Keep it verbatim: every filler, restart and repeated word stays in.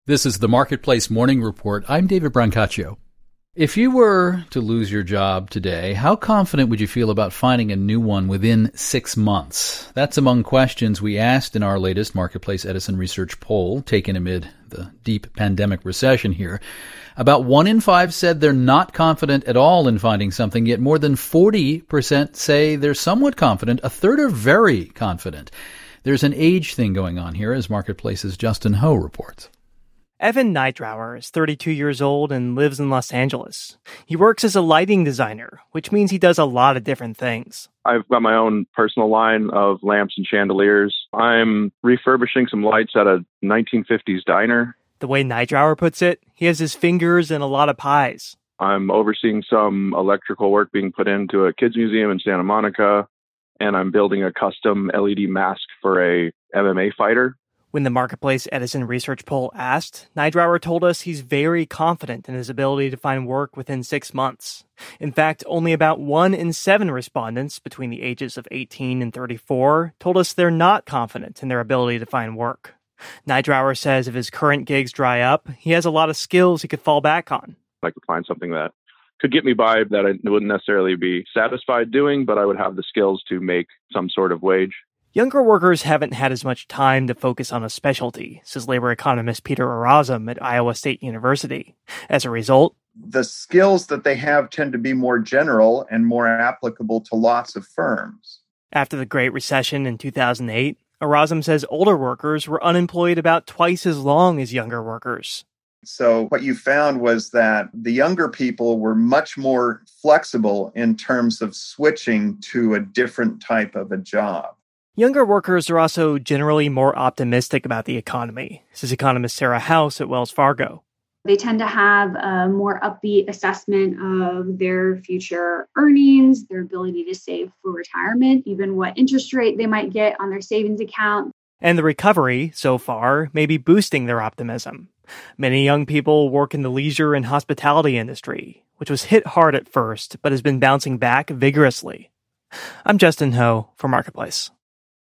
This is the Marketplace Morning Report. I'm David Brancaccio. If you were to lose your job today, how confident would you feel about finding a new one within six months? That's among questions we asked in our latest Marketplace Edison research poll, taken amid the deep pandemic recession here. About one in five said they're not confident at all in finding something, yet more than forty percent say they're somewhat confident. A third are very confident. There's an age thing going on here, as Marketplace's Justin Ho reports. Evan Neidrower is thirty-two years old and lives in Los Angeles. He works as a lighting designer, which means he does a lot of different things. I've got my own personal line of lamps and chandeliers. I'm refurbishing some lights at a nineteen fifties diner. The way Neidrower puts it, he has his fingers in a lot of pies. I'm overseeing some electrical work being put into a kids museum in Santa Monica, and I'm building a custom L E D mask for a M M A fighter. When the Marketplace Edison research poll asked, Neidrower told us he's very confident in his ability to find work within six months. In fact, only about one in seven respondents between the ages of eighteen and thirty-four told us they're not confident in their ability to find work. Neidrower says if his current gigs dry up, he has a lot of skills he could fall back on. I could find something that could get me by that I wouldn't necessarily be satisfied doing, but I would have the skills to make some sort of wage. Younger workers haven't had as much time to focus on a specialty, says labor economist Peter Erasm at Iowa State University. As a result, the skills that they have tend to be more general and more applicable to lots of firms. After the Great Recession in two thousand eight, Erasm says older workers were unemployed about twice as long as younger workers. So what you found was that the younger people were much more flexible in terms of switching to a different type of a job. Younger workers are also generally more optimistic about the economy, says economist Sarah House at Wells Fargo. They tend to have a more upbeat assessment of their future earnings, their ability to save for retirement, even what interest rate they might get on their savings account. And the recovery, so far, may be boosting their optimism. Many young people work in the leisure and hospitality industry, which was hit hard at first, but has been bouncing back vigorously. I'm Justin Ho for Marketplace.